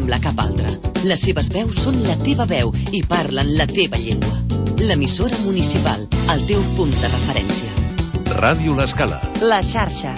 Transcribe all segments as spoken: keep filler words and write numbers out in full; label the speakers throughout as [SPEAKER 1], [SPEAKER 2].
[SPEAKER 1] sembla cap altra. Les seves veus són la teva veu i parlen la teva llengua. L'emissora municipal, el teu punt de referència.
[SPEAKER 2] Ràdio L'Escala.
[SPEAKER 3] La xarxa.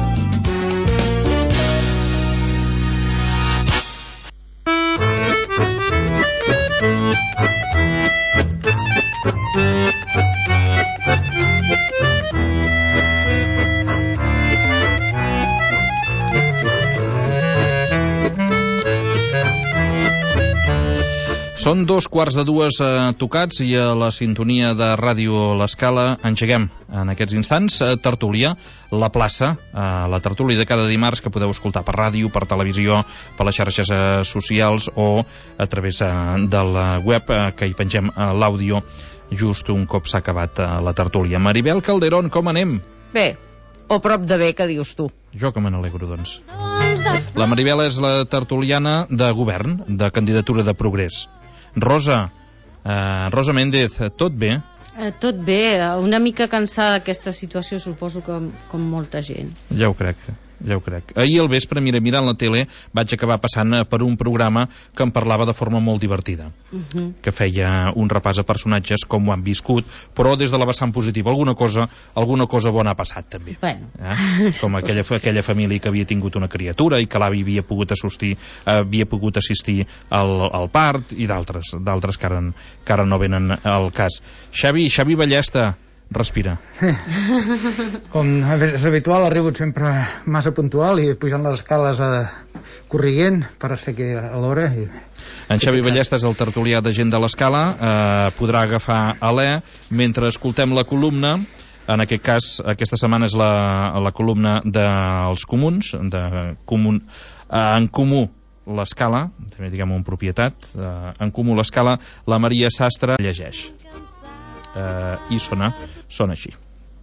[SPEAKER 4] Són dos quarts de dues eh, tocats i a la sintonia de Ràdio L'Escala engeguem en aquests instants eh, tertúlia, la plaça, eh, la tertúlia de cada dimarts que podeu escoltar per ràdio, per televisió, per les xarxes eh, socials o a través eh, de la web eh, que hi pengem eh, l'àudio just un cop s'ha acabat eh, la tertúlia. Maribel Calderón, com anem?
[SPEAKER 3] Bé, o prop de bé, que dius tu?
[SPEAKER 4] Jo que me n'alegro, doncs. La Maribel és la tertuliana de govern, de candidatura de progrés. Rosa, eh, Rosa Méndez, tot bé?
[SPEAKER 5] Eh, tot bé, una mica cansada d'aquesta situació, suposo que com molta gent.
[SPEAKER 4] Ja ho crec, ja ho crec. Ahir al vespre, mira, mirant la tele, vaig acabar passant per un programa que em parlava de forma molt divertida, uh-huh. que feia un repàs a personatges com ho han viscut, però des de la vessant positiva. Alguna cosa, alguna cosa bona ha passat, també.
[SPEAKER 5] Bueno.
[SPEAKER 4] Eh? Com aquella, aquella família que havia tingut una criatura i que l'avi havia pogut assistir, havia pogut assistir al, al part, i d'altres, d'altres que, ara, que ara no venen al cas. Xavi, Xavi Ballesta, respira.
[SPEAKER 6] Com és habitual, arribo sempre massa puntual i pujant les escales a corrient per ser aquí a l'hora. I...
[SPEAKER 4] En Xavi Ballesta és el tertulià de Gent de l'Escala, eh, podrà agafar alè mentre escoltem la columna. En aquest cas, aquesta setmana és la, la columna dels comuns, de comun, eh, en comú l'Escala, també diguem en propietat, eh, en comú l'Escala, la Maria Sastre llegeix. Uh, i sona, sona així.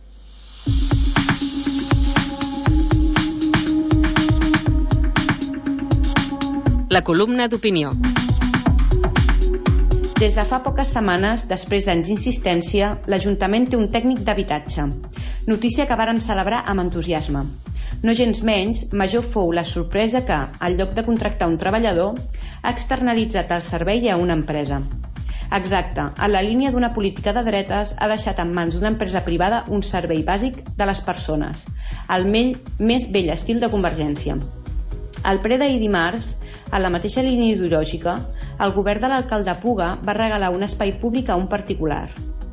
[SPEAKER 7] La columna d'opinió.
[SPEAKER 8] Des de fa poques setmanes, després d'anys d'insistència, l'Ajuntament té un tècnic d'habitatge. Notícia que vàrem celebrar amb entusiasme. No gens menys, major fou la sorpresa que, en lloc de contractar un treballador, ha externalitzat el servei a una empresa. Exacte, en la línia d'una política de dretes ha deixat en mans d'una empresa privada un servei bàsic de les persones, el més vell estil de Convergència. El ple d'ahir dimarts, en la mateixa línia ideològica, el govern de l'alcalde Puga va regalar un espai públic a un particular.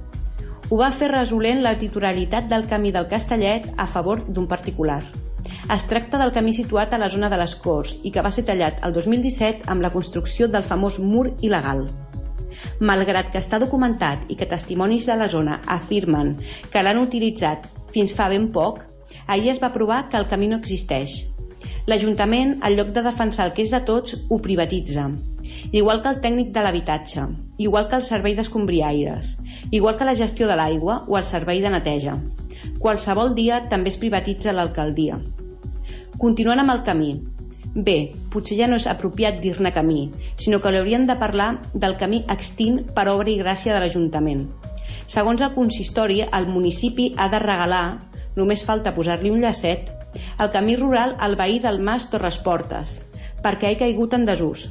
[SPEAKER 8] Ho va fer resolent la titularitat del camí del Castellet a favor d'un particular. Es tracta del camí situat a la zona de les Corts i que va ser tallat el dos mil disset amb la construcció del famós mur il·legal. Malgrat que està documentat i que testimonis de la zona afirmen que l'han utilitzat fins fa ben poc, ahir es va provar que el camí no existeix. L'Ajuntament, en lloc de defensar el que és de tots, ho privatitza. Igual que el tècnic de l'habitatge, igual que el servei d'escombriaires, igual que la gestió de l'aigua o el servei de neteja. Qualsevol dia també es privatitza l'alcaldia. Continuant amb el camí. Bé, potser ja no és apropiat dir-ne camí, sinó que l'hauríem de parlar del camí extint per obra i gràcia de l'Ajuntament. Segons el consistori, el municipi ha de regalar, només falta posar-li un llacet, el camí rural al veí del Mas Torres Portes, perquè ha caigut en desús.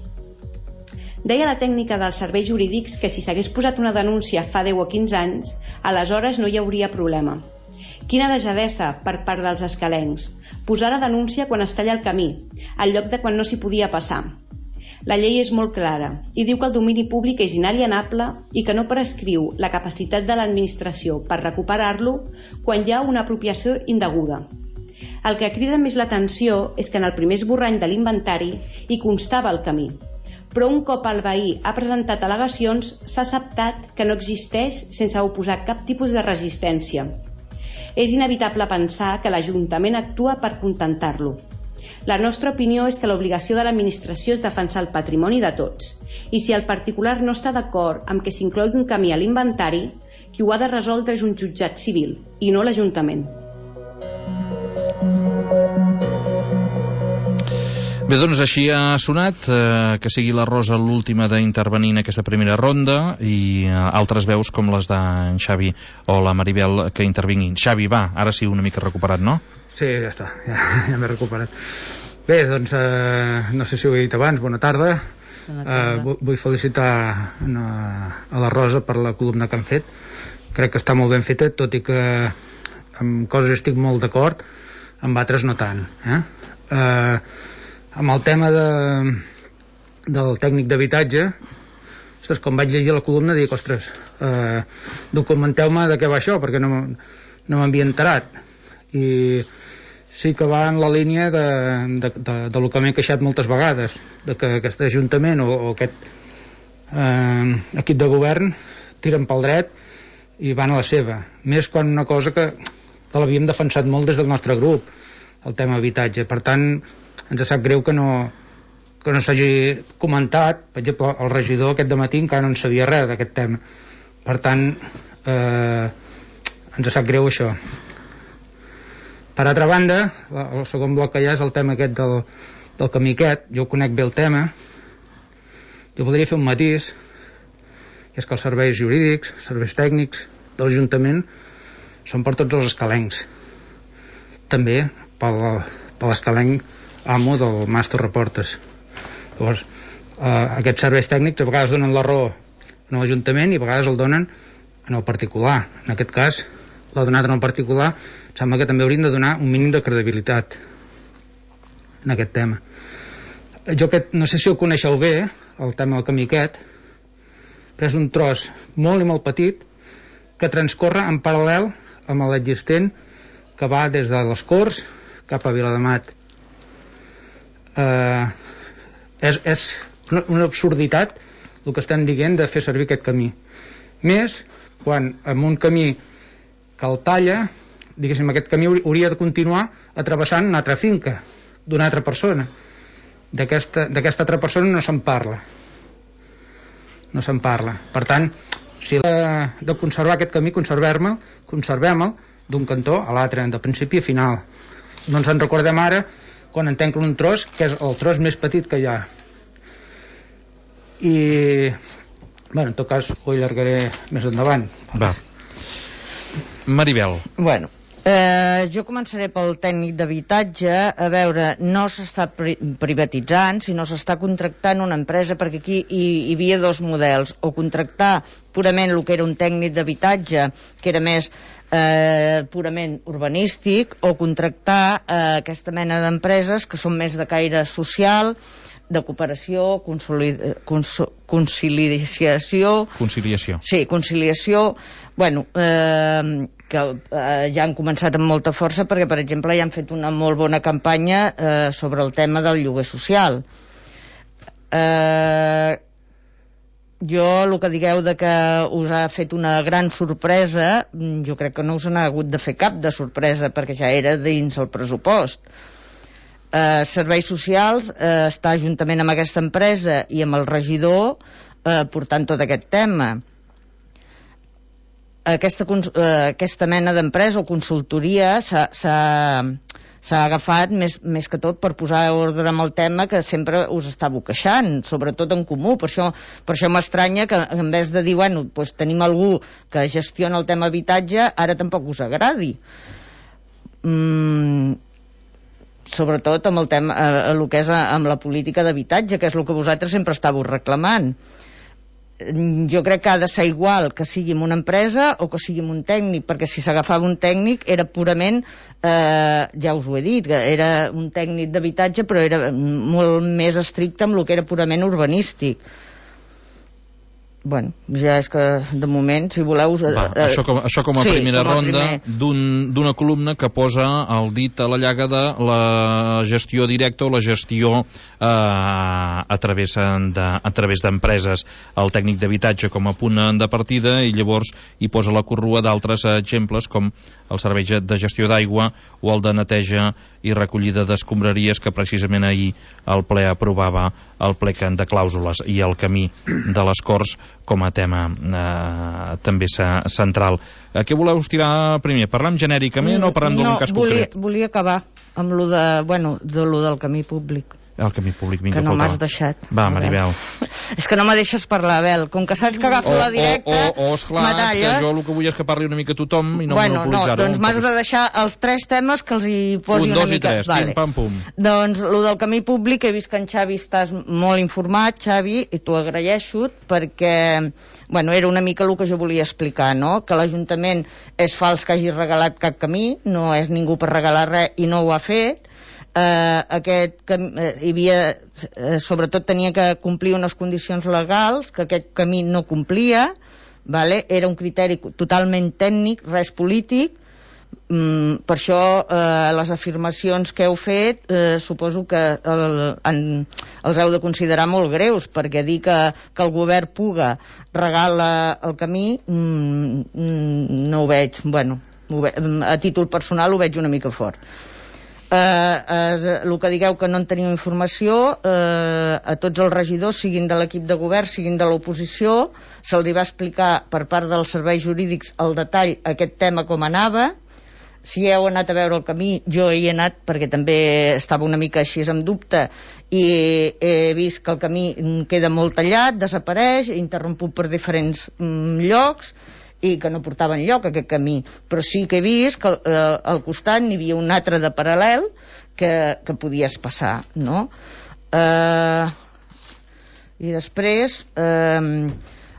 [SPEAKER 8] Deia la tècnica dels serveis jurídics que si s'hagués posat una denúncia fa deu o quinze anys, aleshores no hi hauria problema. Quina dejadesa per part dels escalencs, posar la denúncia quan es talla el camí, en lloc de quan no s'hi podia passar. La llei és molt clara i diu que el domini públic és inalienable i que no prescriu la capacitat de l'administració per recuperar-lo quan hi ha una apropiació indeguda. El que crida més l'atenció és que en el primer esborrany de l'inventari hi constava el camí, però un cop el veí ha presentat al·legacions s'ha acceptat que no existeix sense oposar cap tipus de resistència. És inevitable pensar que l'Ajuntament actua per contentar-lo. La nostra opinió és que l'obligació de l'administració és defensar el patrimoni de tots, i si el particular no està d'acord amb que s'inclogui un camí a l'inventari, qui ho ha de resoldre és un jutjat civil, i no l'Ajuntament.
[SPEAKER 4] Bé, doncs així ha sonat, eh, que sigui la Rosa l'última d'intervenir en aquesta primera ronda i eh, altres veus com les d'en Xavi o la Maribel que intervinguin. Xavi, va, ara sí una mica recuperat, no?
[SPEAKER 6] Sí, ja està, ja, ja m'he recuperat. Bé, doncs, eh, no sé si ho he dit abans, bona tarda.
[SPEAKER 5] Bona tarda.
[SPEAKER 6] Eh, vull felicitar a la Rosa per la columna que han fet. Crec que està molt ben feta, tot i que amb coses estic molt d'acord, amb altres no tant. Eh? Eh, amb el tema de, del tècnic d'habitatge, ostres, quan vaig llegir la columna dic, ostres, eh, documenteu-me de què va això, perquè no, no m'havia enterat. I sí que va en la línia de, de, de, de lo que m'he queixat moltes vegades, de que aquest ajuntament o, o aquest eh, equip de govern tiren pel dret i van a la seva. Més quan una cosa que, que l'havíem defensat molt des del nostre grup, el tema habitatge. Per tant, ens sap greu que no, que no s'hagi comentat. Per exemple, el regidor aquest dematí encara no en sabia res d'aquest tema. Per tant, eh, ens sap greu això. Per altra banda, el segon bloc que hi ha és el tema aquest del, del camí aquest. Jo conec bé el tema. Jo voldria fer un matís, que és que els serveis jurídics, serveis tècnics de l'Ajuntament són per tots els escalencs. També per l'escalenc amo del Mas Torreportes. Llavors, eh, aquests serveis tècnics a vegades donen la raó en l'Ajuntament i a vegades el donen en el particular. En aquest cas, l'ha donat en el particular. Sembla que també haurien de donar un mínim de credibilitat en aquest tema. Jo aquest, no sé si ho coneixeu bé, el tema del camí aquest, però és un tros molt i molt petit que transcorre en paral·lel amb l'existent que va des de les Corts cap a Viladamat. Eh, és és una, una absurditat el que estem dient de fer servir aquest camí. Més quan amb un camí que el talla, diguéssim, aquest camí hauria de continuar atrevessant una altra finca d'una altra persona. D'aquesta d'aquesta altra persona no se'n parla. No se'n parla. Per tant, si de, de conservar aquest camí, conservem-lo, conservem-lo d'un cantó a l'altre, de principi a final. No ens en recordem ara quan en tanquen un tros, que és el tros més petit que hi ha. I, bueno, en tot cas, ho allargaré més endavant.
[SPEAKER 4] Va. Maribel.
[SPEAKER 3] Bueno, eh, jo començaré pel tècnic d'habitatge. A veure, no s'està pri privatitzant, sinó s'està contractant una empresa, perquè aquí hi, hi havia dos models, o contractar purament el que era un tècnic d'habitatge, que era més eh, purament urbanístic, o contractar eh, aquesta mena d'empreses que són més de caire social, de cooperació, conciliació...
[SPEAKER 4] Conciliació.
[SPEAKER 3] Sí, conciliació. Bueno, eh, que eh, ja han començat amb molta força perquè, per exemple, ja han fet una molt bona campanya eh, sobre el tema del lloguer social. Eh, jo, el que digueu de que us ha fet una gran sorpresa, jo crec que no us n'ha hagut de fer cap de sorpresa, perquè ja era dins el pressupost. Eh, serveis socials eh, està juntament amb aquesta empresa i amb el regidor eh, portant tot aquest tema. Aquesta, eh, aquesta mena d'empresa o consultoria s'ha agafat més, més que tot per posar ordre amb el tema que sempre us està boquejant, sobretot en Comú. Per això, per això m'estranya que en vez de dir, bueno, pues tenim algú que gestiona el tema habitatge, ara tampoc us agradi. Mm, sobretot amb el tema, eh, el que és amb la política d'habitatge, que és el que vosaltres sempre estàveu reclamant. Jo crec que ha de ser igual que sigui amb una empresa o que sigui amb un tècnic, perquè si s'agafava un tècnic era purament, eh, ja us ho he dit, que era un tècnic d'habitatge, però era molt més estricte amb el que era purament urbanístic. Bueno, ja és que de moment, si voleu...
[SPEAKER 4] Va, eh, això, com, això com a
[SPEAKER 3] sí,
[SPEAKER 4] primera
[SPEAKER 3] com a
[SPEAKER 4] ronda
[SPEAKER 3] primer...
[SPEAKER 4] d'una un, columna que posa el dit a la llaga de la gestió directa o la gestió eh, a través de, a través d'empreses. El tècnic d'habitatge com a punt de partida, i llavors hi posa la corrua d'altres exemples com el servei de gestió d'aigua o el de neteja i recollida d'escombraries, que precisament ahir el ple aprovava el plec de clàusules, i el camí de les Corts com a tema eh, també central. Eh, què voleu tirar primer? Parlem genèricament mm, o parlem d'algun no, cas
[SPEAKER 3] volia,
[SPEAKER 4] concret?
[SPEAKER 3] volia acabar amb lo, de, bueno, de lo del camí públic.
[SPEAKER 4] El camí públic, vinga,
[SPEAKER 3] que no
[SPEAKER 4] faltava.
[SPEAKER 3] m'has deixat.
[SPEAKER 4] Va, Maribel.
[SPEAKER 3] És que no me deixes parlar, Abel. Com que saps que agafo la directa,
[SPEAKER 4] o, o, o esclar, és que jo el que vull és que parli una mica tothom i no
[SPEAKER 3] bueno,
[SPEAKER 4] monopolitzar-ho.
[SPEAKER 3] No, doncs m'has de deixar els tres temes que els hi posi
[SPEAKER 4] un,
[SPEAKER 3] una
[SPEAKER 4] dos
[SPEAKER 3] mica.
[SPEAKER 4] i tres,
[SPEAKER 3] vale.
[SPEAKER 4] pim, pam, pum.
[SPEAKER 3] Doncs el del camí públic, he vist que en Xavi estàs molt informat, Xavi, i t'ho agraeixo, perquè bueno, era una mica el que jo volia explicar, no? Que l'Ajuntament és fals que hagi regalat cap camí, no és ningú per regalar res i no ho ha fet. Uh, aquest camí, uh, hi havia, uh, sobretot tenia que complir unes condicions legals que aquest camí no complia, vale? Era un criteri totalment tècnic, res polític. Mm, per això uh, les afirmacions que heu fet uh, suposo que el, en, els heu de considerar molt greus, perquè dir que, que el govern puga regala el camí mm, mm, no ho veig, bueno, ho ve, a títol personal ho veig una mica fort. Uh, uh, el que digueu que no en teniu informació, uh, a tots els regidors, siguin de l'equip de govern, siguin de l'oposició, se'ls va explicar per part dels serveis jurídics al detall aquest tema com anava. Si heu anat a veure el camí, jo hi he anat perquè també estava una mica així amb dubte i he vist que el camí queda molt tallat, desapareix, interromput per diferents mm, llocs, i que no portava enlloc aquest camí, però sí que he vist que eh, al costat n'hi havia un altre de paral·lel que, que podies passar, no? Eh, i després eh,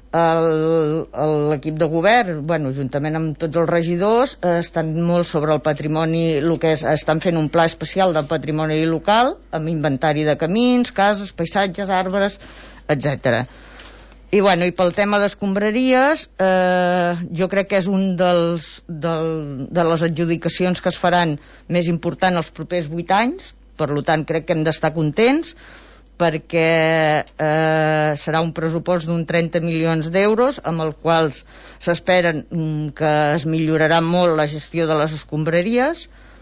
[SPEAKER 3] l'equip de govern, bueno, juntament amb tots els regidors, eh, estan molt sobre el patrimoni, el que és, estan fent un pla especial del patrimoni local amb inventari de camins, cases, paisatges, arbres, etcètera. I, bueno, i pel tema d'escombraries, eh, jo crec que és un dels, del, de les adjudicacions que es faran més important els propers vuit anys, per tant crec que hem d'estar contents, perquè eh, serà un pressupost d'un trenta milions d'euros, amb el qual s'esperen mm, que es millorarà molt la gestió de les escombraries,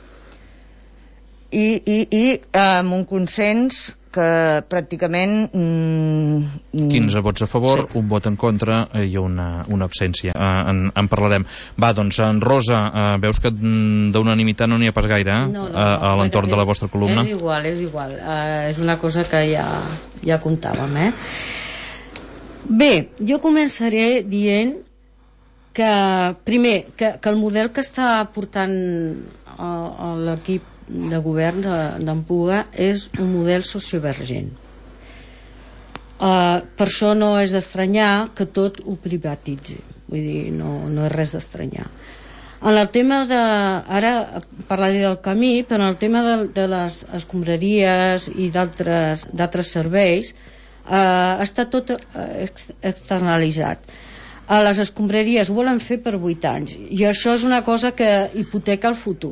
[SPEAKER 3] i, i, i amb un consens que pràcticament mm,
[SPEAKER 4] quinze vots a favor,
[SPEAKER 3] sí.
[SPEAKER 4] Un vot en contra i una, una absència. Uh, en, en parlarem. Va, doncs, en Rosa, uh, veus que d'unanimitat no n'hi ha pas gaire eh?
[SPEAKER 5] no, no, no,
[SPEAKER 4] a, a l'entorn de la vostra columna?
[SPEAKER 5] És igual, és igual. Uh, és una cosa que ja, ja comptàvem, eh? Bé, jo començaré dient que, primer, que, que el model que està portant uh, l'equip de govern d'Ampuga és un model sociovergent. Uh, per això no és d'estranyar que tot ho privatitzi, vull dir, no, no és res d'estranyar. En el tema de, ara parlaré del camí, però en el tema de, de les escombraries i d'altres d'altres serveis uh, està tot externalitzat. A les escombraries ho volen fer per vuit anys i això és una cosa que hipoteca el futur.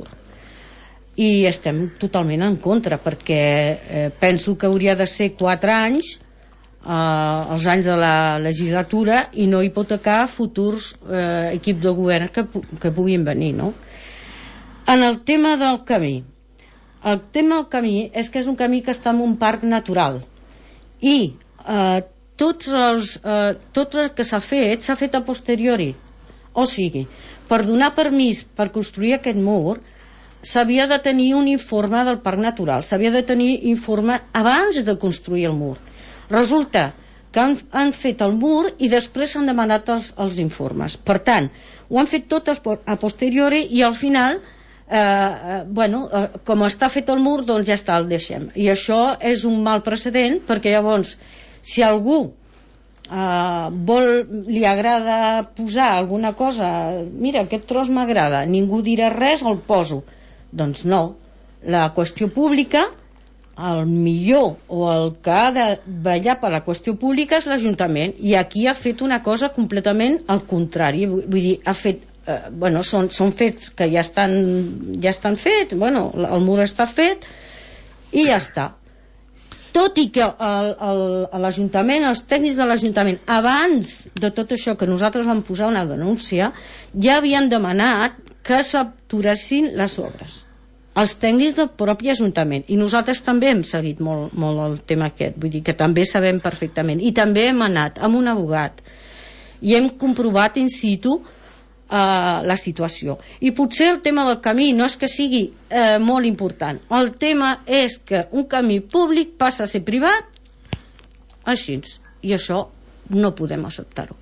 [SPEAKER 5] I estem totalment en contra perquè eh, penso que hauria de ser quatre anys eh, els anys de la legislatura i no hipotecar futurs eh, equips de govern que, que puguin venir, no? En el tema del camí, el tema del camí és que és un camí que està en un parc natural i eh, tots els, eh, tot el que s'ha fet s'ha fet a posteriori, o sigui, per donar permís per construir aquest mur s'havia de tenir un informe del parc natural, s'havia de tenir informe abans de construir el mur. Resulta que han, han fet el mur i després s'han demanat els, els informes. Per tant, ho han fet tot a posteriori i al final, eh, bueno, eh, com està fet el mur, doncs ja està, el deixem. I això és un mal precedent perquè llavors, si algú Uh, vol, li agrada posar alguna cosa, mira, aquest tros m'agrada, ningú dirà res, el poso. Doncs no, la qüestió pública, el millor o el que ha de vetllar per la qüestió pública és l'Ajuntament, i aquí ha fet una cosa completament al contrari, vull dir, ha fet eh, bueno, són, són fets que ja estan ja estan fets, bueno, el mur està fet i ja està. Tot i que l'Ajuntament, els tècnics de l'Ajuntament, abans de tot això que nosaltres vam posar una denúncia, ja havien demanat que s'aturessin les obres. Els tècnics del propi Ajuntament. I nosaltres també hem seguit molt, molt el tema aquest, vull dir que també sabem perfectament. I també hem anat amb un abogat i hem comprovat in situ Uh, la situació. I potser el tema del camí no és que sigui uh, molt important, el tema és que un camí públic passa a ser privat així, i això no podem acceptar-ho.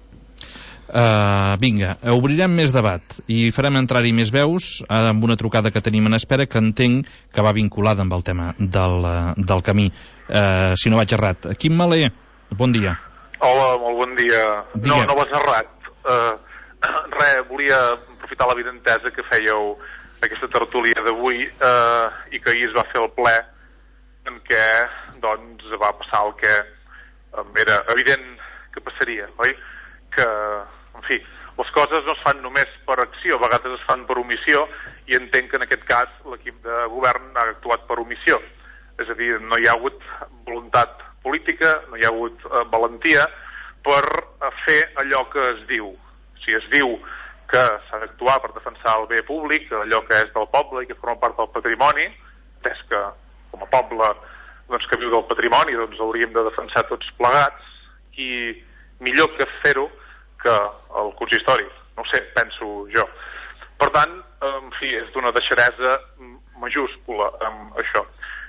[SPEAKER 4] Uh, vinga, obrirem més debat i farem entrar-hi més veus amb una trucada que tenim en espera, que entenc que va vinculada amb el tema del, del camí, uh, si no vaig errat. Quim Malé, bon dia.
[SPEAKER 9] Hola, molt bon dia.
[SPEAKER 4] Digue.
[SPEAKER 9] No, no vas errat. Uh, Res, volia aprofitar l'avidentesa que fèieu aquesta tertúlia d'avui eh, i que ahir es va fer el ple en què doncs va passar el que eh, era evident que passaria, oi? Que, en fi, les coses no es fan només per acció, a vegades es fan per omissió, i entenc que en aquest cas l'equip de govern ha actuat per omissió. És a dir, no hi ha hagut voluntat política, no hi ha hagut eh, valentia per eh, fer allò que es diu. Si es diu que s'ha d'actuar per defensar el bé públic, allò que és del poble i que forma part del patrimoni, atès que com a poble doncs, que viu del patrimoni doncs hauríem de defensar tots plegats, i millor que fer-ho que el consistori, no ho sé, penso jo. Per tant, en fi, és d'una deixadesa majúscula amb això.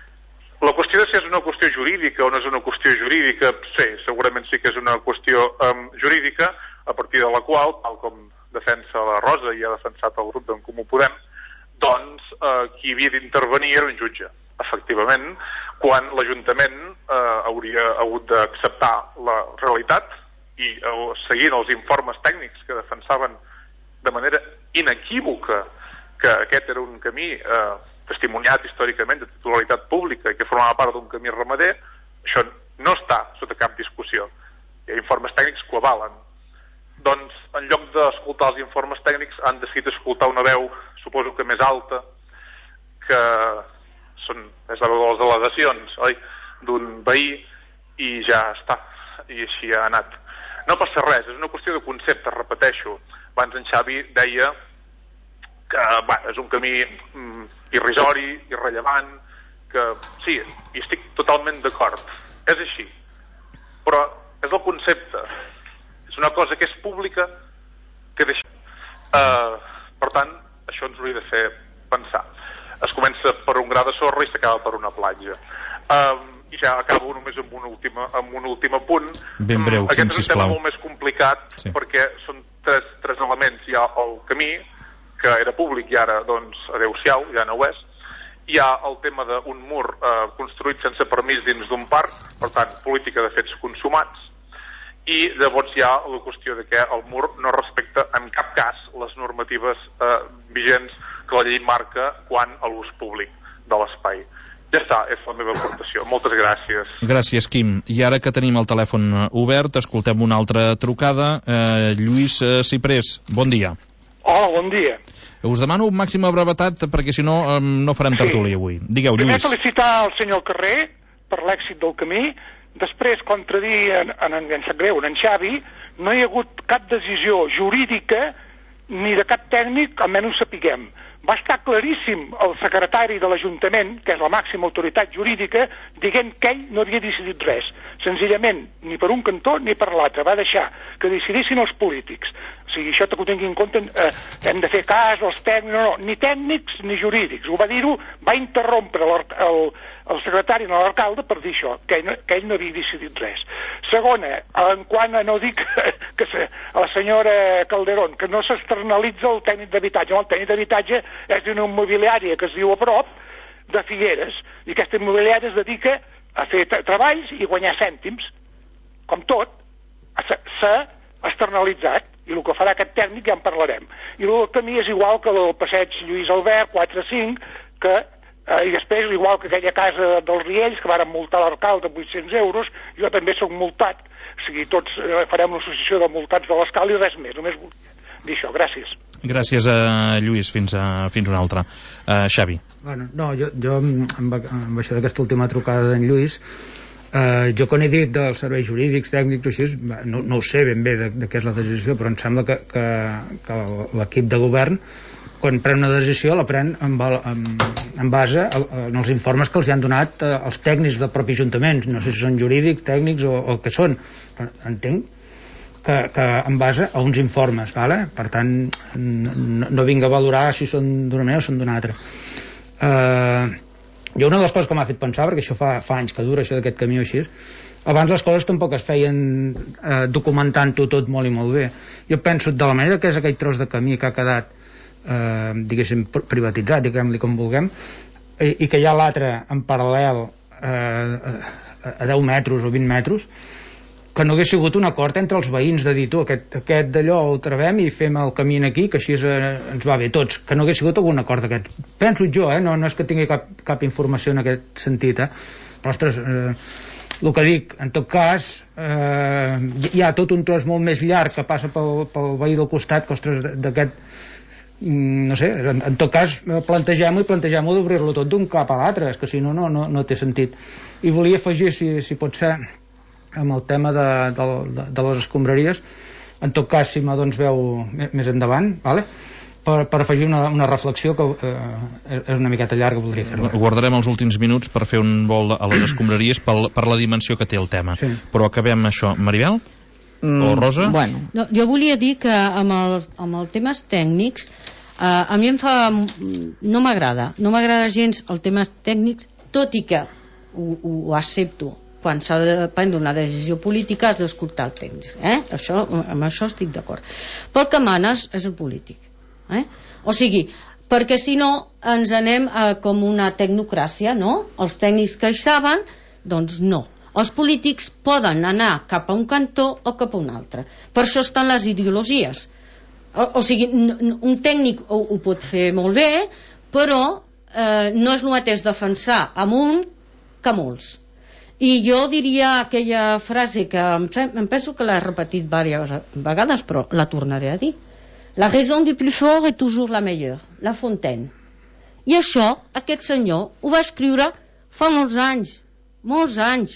[SPEAKER 9] La qüestió de si és una qüestió jurídica o no és una qüestió jurídica, sí, segurament sí que és una qüestió um, jurídica, a partir de la qual, tal com defensa la Rosa i ha defensat el grup d'en Comú Podem, doncs eh, qui havia d'intervenir era un jutge. Efectivament, quan l'Ajuntament eh, hauria hagut d'acceptar la realitat i eh, seguint els informes tècnics que defensaven de manera inequívoca que aquest era un camí eh, testimoniat històricament de titularitat pública i que formava part d'un camí ramader, això no està sota cap discussió. Hi ha informes tècnics que ho avalen. Doncs, en lloc d'escoltar els informes tècnics, han decidit escoltar una veu, suposo que més alta, que són, és la veu de les delegacions, oi?, d'un veí, i ja està, i així ha anat. No passa res, és una qüestió de concepte, repeteixo. Abans en Xavi deia que bé, és un camí mm, irrisori, irrellevant, que sí, hi estic totalment d'acord, és així, però és el concepte. És una cosa que és pública, que deixa... Uh, per tant, això ens hauria de fer pensar. Es comença per un gra de sorra i s'acaba per una platja. Uh, I ja acabo només amb un últim, amb un últim apunt.
[SPEAKER 4] Ben breu,
[SPEAKER 9] Aquest
[SPEAKER 4] Quim,
[SPEAKER 9] és un tema
[SPEAKER 4] sisplau.
[SPEAKER 9] molt més complicat, sí. Perquè són tres, tres elements. Hi ha el camí, que era públic i ara, doncs, adeu-siau, ja no ho és. Hi ha el tema d'un mur uh, construït sense permís dins d'un parc, per tant, política de fets consumats. I llavors hi ha la qüestió de que el mur no respecta en cap cas les normatives eh, vigents que la llei marca quant a l'ús públic de l'espai. Ja està, és la meva aportació. Moltes gràcies.
[SPEAKER 4] Gràcies, Quim. I ara que tenim el telèfon obert, escoltem una altra trucada. Eh, Lluís eh, Ciprés, bon dia.
[SPEAKER 10] Hola, bon dia.
[SPEAKER 4] Us demano màxima brevetat perquè si no eh, no farem tertúlia avui. Digueu,
[SPEAKER 10] Primer
[SPEAKER 4] Lluís.
[SPEAKER 10] felicitar el senyor Carrer per l'èxit del camí. Després, contradir en, en, en, en sap greu, en Xavi, no hi ha hagut cap decisió jurídica ni de cap tècnic, almenys ho sapiguem. Va estar claríssim el secretari de l'Ajuntament, que és la màxima autoritat jurídica, dient que ell no havia decidit res. Senzillament, ni per un cantó ni per l'altre. Va deixar que decidissin els polítics. O sigui, això que ho tingui en compte, eh, hem de fer cas als tècnics, no, no, ni tècnics ni jurídics. Ho va dir-ho, va interrompre el, el, el secretari de l'alcalde per dir això, que ell, no, que ell no havia decidit res. Segona, en quant a no dir que, que se, a la senyora Calderón, que no s'externalitza el tècnic d'habitatge. El tècnic d'habitatge és d'una immobiliària que es diu a prop de Figueres, i aquesta immobiliària es dedica a fer treballs i guanyar cèntims. Com tot, s'ha externalitzat, i el que farà aquest tècnic ja en parlarem. I el camí és igual que el passeig Lluís Albert, quatre cinc, que, eh, i després igual que aquella casa dels Riells, que varen multar l'alcalde amb vuit-cents euros, jo també soc multat, o sigui, tots eh, farem l'associació de multats de l'escala i res més, només vull dir això, gràcies.
[SPEAKER 4] Gràcies a Lluís, fins, a, fins una altra. Uh, Xavi.
[SPEAKER 6] Bueno, no, jo, jo amb, amb això d'aquesta última trucada d'en Lluís, Uh, jo quan he dit dels serveis jurídics, tècnics, així, no, no ho sé ben bé de, de què és la decisió, però em sembla que, que, que l'equip de govern, quan pren una decisió, la pren en, en, en base a, en els informes que els han donat uh, els tècnics del propi Ajuntament. No sé si són jurídics, tècnics o, o què són, però entenc que, que en base a uns informes, vale? Per tant no, no vinc a valorar si són d'una manera o són d'una altra. Eh, jo una de les coses que m'ha fet pensar, perquè això fa, fa anys que dura això d'aquest camí o així, abans les coses tampoc es feien eh, documentant-ho tot molt i molt bé. Jo penso de la manera que és aquell tros de camí que ha quedat eh, diguéssim privatitzat, diguem-li com vulguem, i, i que hi ha l'altre en paral·lel eh, a deu metres o vint metres, que no hagués sigut un acord entre els veïns de dir, tu, aquest, aquest d'allò ho trevem i fem el camí aquí, que així eh, ens va bé tots, que no hagués sigut algun acord d'aquest. Penso jo, eh? no, no és que tingui cap, cap informació en aquest sentit, eh? però ostres, eh, el que dic, en tot cas eh, hi ha tot un tros molt més llarg que passa pel, pel veí del costat, que ostres, d'aquest no sé, en, en tot cas plantegem-ho i plantegem-ho d'obrir-lo tot d'un cap a l'altre, és que si no, no, no, no té sentit. I volia afegir, si, si pot ser, amb el tema de, de, de, de les escombraries, en tot cas si me dones veu més endavant, vale? per, per afegir una, una reflexió que eh, és una miqueta llarga, voldria fer-ho.
[SPEAKER 4] Guardarem els últims minuts per fer un vol a les escombraries per, per la dimensió que té el tema, sí. Però acabem això. Maribel? Mm, o Rosa?
[SPEAKER 5] Bueno. No, jo volia dir que amb, el, amb els temes tècnics eh, a mi em fa... no m'agrada no m'agrada gens els temes tècnics, tot i que ho, ho accepto. Quan s'ha de prendre una decisió política has d'escoltar el tècnic, eh? Això, amb això estic d'acord, però el que manes és el polític, eh? O sigui, perquè si no ens anem a com una tecnocràcia, no? Els tècnics que hi saben, doncs no, els polítics poden anar cap a un cantó o cap a un altre, per això estan les ideologies, o, o sigui, un tècnic ho, ho pot fer molt bé, però eh, no és el mateix defensar amb un que molts. I jo diria aquella frase que em, em penso que l'he repetit diverses vegades, però la tornaré a dir. La raison du plus fort est toujours la meilleure. La Fontaine. I això, aquest senyor, ho va escriure fa molts anys. Molts anys.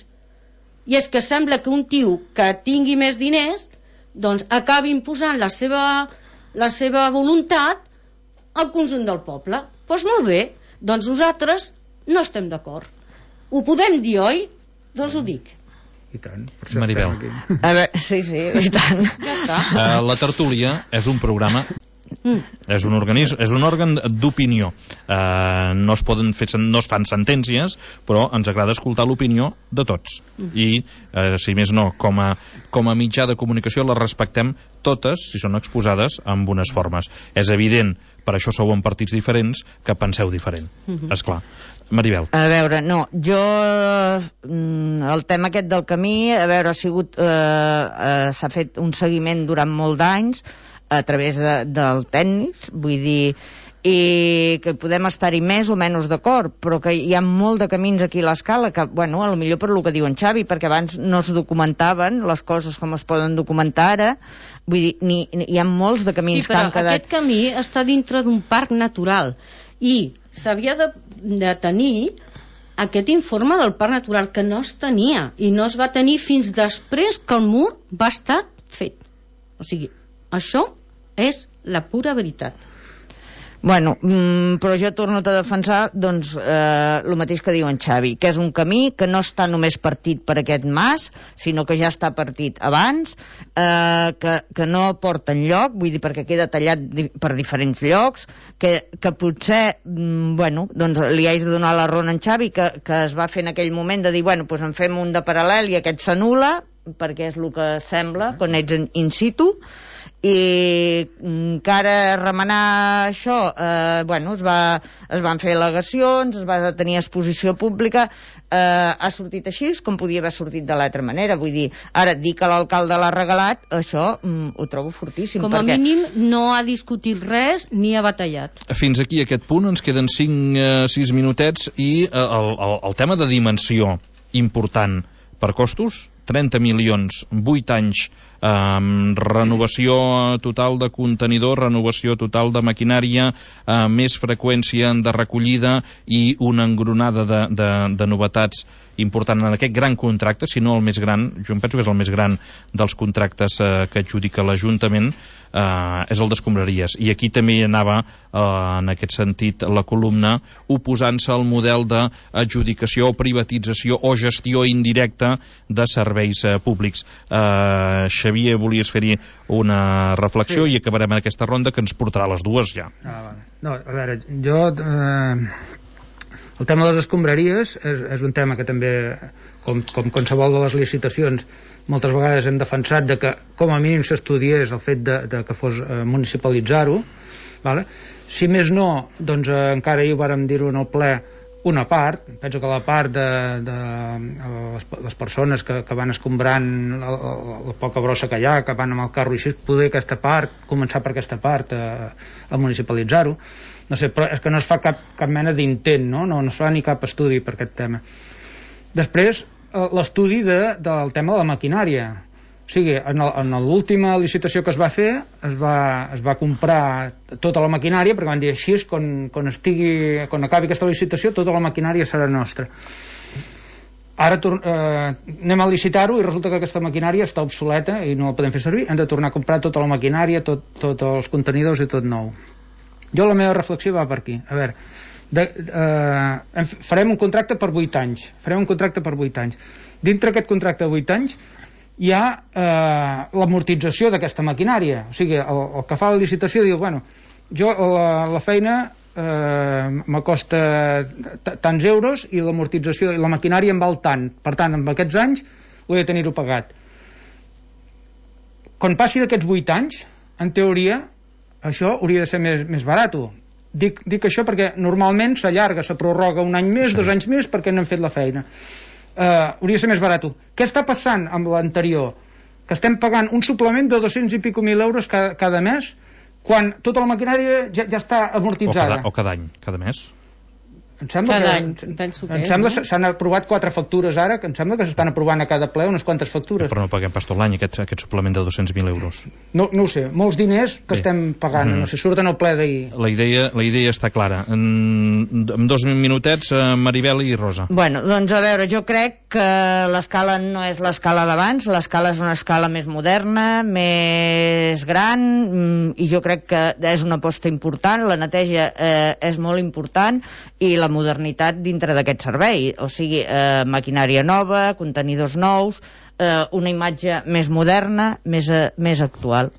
[SPEAKER 5] I és que sembla que un tio que tingui més diners, doncs acabi imposant la seva, la seva voluntat al conjunt del poble. Doncs molt bé, doncs nosaltres no estem d'acord. Ho podem dir, oi? Doncs ho dic.
[SPEAKER 6] I tant.
[SPEAKER 4] Maribel.
[SPEAKER 3] A veure, sí, sí, i tant.
[SPEAKER 5] Ja està.
[SPEAKER 4] Uh, la tertúlia és un programa, mm. és un organisme, és un òrgan d'opinió. Uh, no es poden fer, no es fan sentències, però ens agrada escoltar l'opinió de tots. Mm. I, uh, si més no, com a, com a mitjà de comunicació les respectem totes, si són exposades, amb unes formes. És evident, per això sou en partits diferents, que penseu diferent. Mm-hmm. Esclar. Maribel.
[SPEAKER 3] A veure, no, jo el tema aquest del camí, a veure, ha sigut eh, eh, s'ha fet un seguiment durant molt d'anys a través de, del tècnics, vull dir, i que podem estar-hi més o menys d'acord, però que hi ha molt de camins aquí a l'Escala que, bueno, a lo millor per lo que diu en Xavi, perquè abans no es documentaven les coses com es poden documentar ara, vull dir, ni, ni, hi ha molts de camins
[SPEAKER 5] sí,
[SPEAKER 3] que han quedat...
[SPEAKER 5] Sí, però aquest camí està dintre d'un parc natural i s'havia de, de tenir aquest informe del parc natural, que no es tenia, i no es va tenir fins després que el mur va estar fet. O sigui, això és la pura veritat.
[SPEAKER 3] Bueno, mm, però jo torno a defensar doncs eh, el mateix que diu en Xavi, que és un camí que no està només partit per aquest mas, sinó que ja està partit abans, eh, que, que no porta enlloc, vull dir, perquè queda tallat di per diferents llocs, que, que potser, mm, bueno, doncs li haig de donar la raó a en Xavi, que, que es va fer en aquell moment de dir, bueno, doncs en fem un de paral·lel i aquest s'anul·la, perquè és el que sembla quan ets in, in situ, i encara remenar això, eh, bueno, es, va, es van fer al·legacions, es va tenir exposició pública, eh, ha sortit així com podia haver sortit de l'altra manera, vull dir, ara dir que l'alcalde l'ha regalat, això mm, ho trobo fortíssim.
[SPEAKER 5] Com a
[SPEAKER 3] perquè...
[SPEAKER 5] mínim no ha discutit res ni ha batallat.
[SPEAKER 4] Fins aquí aquest punt ens queden cinc sis minutets i eh, el, el, el tema de dimensió important per costos, trenta milions, vuit anys, eh, renovació total de contenidor, renovació total de maquinària, eh, més freqüència de recollida i una engronada de, de, de novetats important en aquest gran contracte, si no el més gran, jo em penso que és el més gran dels contractes eh, que adjudica l'Ajuntament, eh, és el d'escombraries. I aquí també anava, eh, en aquest sentit, la columna oposant-se al model d'adjudicació o privatització o gestió indirecta de serveis eh, públics. Eh, Xavier, volies fer-hi una reflexió sí. i acabarem en aquesta ronda que ens portarà a les dues ja.
[SPEAKER 6] Ah, vale. No, a veure, jo eh, el tema de les escombraries és, és un tema que també, com, com qualsevol de les licitacions, moltes vegades hem defensat de que com a mínim s'estudiés el fet de, de que fos eh, municipalitzar-ho, vale? Si més no, doncs eh, encara ahir ho vàrem dir-ho en el ple, una part, penso que la part de, de les, les persones que, que van escombrant la, la, la poca brossa que hi ha, que van amb el carro i així, poder aquesta part, començar per aquesta part a, a municipalitzar-ho, no sé, però és que no es fa cap, cap mena d'intent, no? no? No es fa ni cap estudi per aquest tema. Després, l'estudi de, del tema de la maquinària. O sigui, en l'última licitació que es va fer es va, es va comprar tota la maquinària, perquè van dir així, quan, quan, estigui, quan acabi aquesta licitació tota la maquinària serà nostra. Ara eh, anem a licitar-ho i resulta que aquesta maquinària està obsoleta i no la podem fer servir, hem de tornar a comprar tota la maquinària, tot, tots els contenidors i tot nou. Jo la meva reflexió va per aquí. A veure, de, eh, farem un contracte per vuit anys, farem un contracte per vuit anys. Dintre aquest contracte de vuit anys hi ha eh, l'amortització d'aquesta maquinària. O sigui, el, el que fa la licitació diu, bueno, jo la, la feina eh, m'acosta tants euros i l'amortització i la maquinària em val tant. Per tant, en aquests anys ho he de tenir-ho pagat. Quan passi d'aquests vuit anys, en teoria, això hauria de ser més, més barat. Dic, dic això perquè normalment s'allarga, se prorroga un any més, sí. dos anys més, perquè no hem fet la feina. Uh, hauria de ser més barat. Què està passant amb l'anterior? Que estem pagant un suplement de dos-cents i pico mil euros cada, cada mes quan tota la maquinària ja, ja està amortitzada.
[SPEAKER 4] O cada, o cada any, cada mes.
[SPEAKER 6] Em sembla
[SPEAKER 5] cada
[SPEAKER 6] que,
[SPEAKER 5] any, penso que
[SPEAKER 6] em
[SPEAKER 5] és,
[SPEAKER 6] sembla
[SPEAKER 5] no?
[SPEAKER 6] s'han aprovat quatre factures ara, que em sembla que s'estan aprovant a cada ple unes quantes factures.
[SPEAKER 4] Però no paguem pas tot l'any aquest, aquest suplement de dos-cents mil euros.
[SPEAKER 6] No, no ho sé, molts diners que Bé. estem pagant, mm. no sé, surten al ple d'ahir.
[SPEAKER 4] La idea, la idea està clara. En, en dos minutets, Maribel i Rosa.
[SPEAKER 3] Bueno, doncs a veure, jo crec que l'escala no és l'escala d'abans, l'escala és una escala més moderna, més gran, i jo crec que és una aposta important, la neteja eh, és molt important, i la modernitat dintre d'aquest servei, o sigui, eh, maquinària nova, contenidors nous, eh, una imatge més moderna, més, eh, més actual.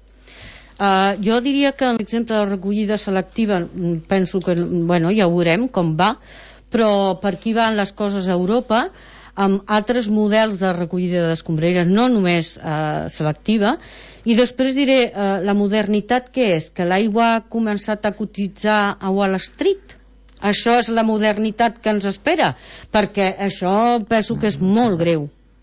[SPEAKER 5] Uh, jo diria que l'exemple de recollida selectiva penso que, bueno, ja ho veurem com va, però per aquí van les coses a Europa amb altres models de recollida d'escombraries, no només uh, selectiva. I després diré uh, la modernitat que és, que l'aigua ha començat a cotitzar a Wall Street. Això és la modernitat que ens espera, perquè això penso que és molt greu.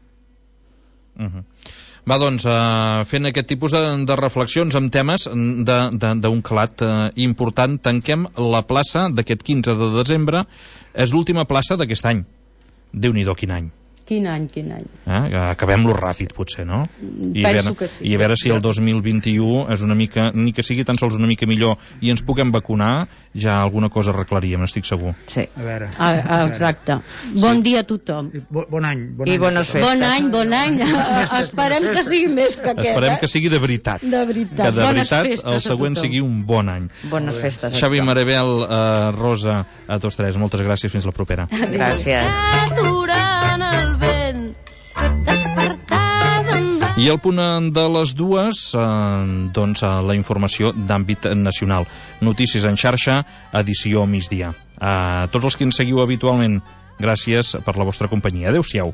[SPEAKER 4] Uh-huh. Va, doncs, uh, fent aquest tipus de, de reflexions amb temes d'un calat uh, important, tanquem la plaça d'aquest quinze de desembre. És l'última plaça d'aquest any. Déu-n'hi-do, quin any.
[SPEAKER 5] Quin any, quin any.
[SPEAKER 4] Eh? Acabem-lo ràpid, potser, no? I
[SPEAKER 5] Penso
[SPEAKER 4] veure,
[SPEAKER 5] que sí.
[SPEAKER 4] I a veure si el dos mil vint-i-u és una mica, ni que sigui tan sols una mica millor i ens puguem vacunar, ja alguna cosa arreglaríem, estic segur.
[SPEAKER 3] Sí.
[SPEAKER 6] A veure.
[SPEAKER 5] Ah, exacte. Bon sí. dia a tothom.
[SPEAKER 6] Bon, bon any. Bon
[SPEAKER 3] I
[SPEAKER 6] any
[SPEAKER 3] bones festes.
[SPEAKER 5] Bon any, bon any. Esperem que sigui més que aquest.
[SPEAKER 4] Esperem
[SPEAKER 5] eh?
[SPEAKER 4] que sigui de veritat.
[SPEAKER 5] De veritat.
[SPEAKER 4] Que de
[SPEAKER 5] Bones
[SPEAKER 4] veritat
[SPEAKER 5] festes
[SPEAKER 4] el següent sigui un bon any.
[SPEAKER 3] Bones festes.
[SPEAKER 4] Xavi, Maribel, uh, Rosa, a tots tres, moltes gràcies, fins la propera.
[SPEAKER 3] Gràcies.
[SPEAKER 11] Aturant el vent.
[SPEAKER 4] I al punt de les dues, eh, doncs, la informació d'àmbit nacional. Notícies en xarxa, edició migdia. A tots els que ens seguiu habitualment, gràcies per la vostra companyia. Adéu-siau.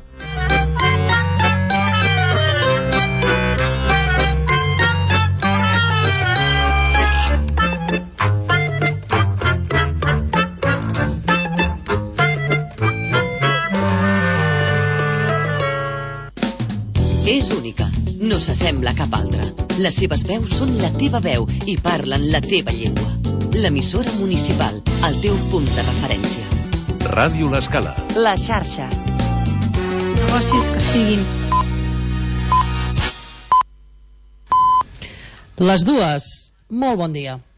[SPEAKER 1] És única, no s'assembla a cap altra. Les seves veus són la teva veu i parlen la teva llengua. L'emissora municipal, el teu punt de referència.
[SPEAKER 2] Ràdio L'Escala.
[SPEAKER 8] La xarxa.
[SPEAKER 11] Negocis que estiguin.
[SPEAKER 12] Les dues. Molt bon dia.